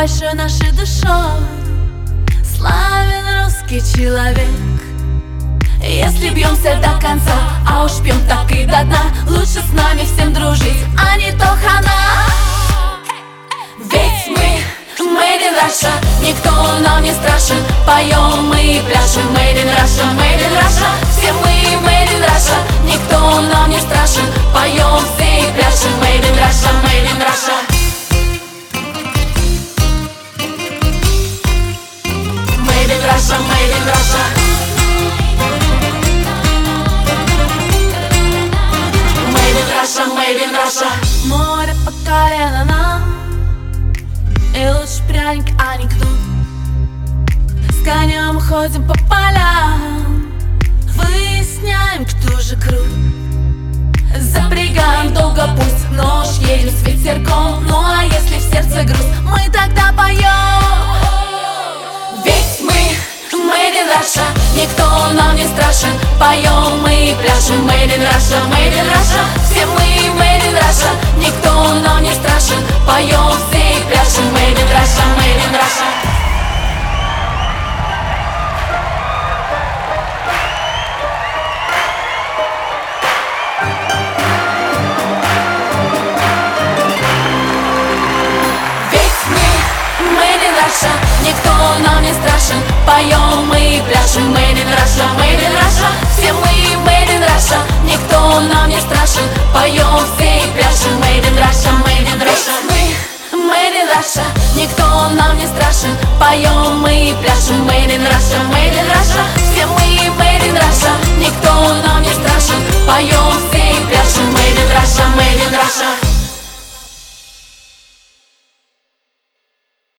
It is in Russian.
большой нашей душой славен русский человек. Если бьемся до конца, а уж пьем так и до дна, лучше с нами всем дружить, а не то хана. Ведь мы Made in Russia, никто нам не страшен. Поем мы и пляшем Made in Russia, Made in Russia. Все мы Made in Russia, никто нам не страшен. Поем все и пляшем Made in Russia, Made in Russia. Made in Russia, Made in Russia. Made in Russia, Made in Russia. Море по колено нам, и лучше пряник, а не кнут. С конем ходим по полям, выясняем, кто же крут. Запрягаем долго пусть, но уж едем с ветерком. Ну а если в сердце грусть, мы тогда поем. Ведь мы Made in Russia, никто нам не страшен. Поем мы и пляшем Made in Russia, Made in Russia. Все мы Made in Russia, никто нам не страшен. Поем все и пляшем Made in Russia, Made in Russia. Никто нам не страшен, поем мы и пляшем Made in Russia, Made in Russia. Все мы Made in Russia, никто нам не страшен. Поем все и пляшем Made in Russia, Made in Russia. Мы Made in Russia, никто нам не страшен. Поем мы и пляшем Made in Russia, Made in Russia. Все мы Made in Russia, никто нам не страшен. Поем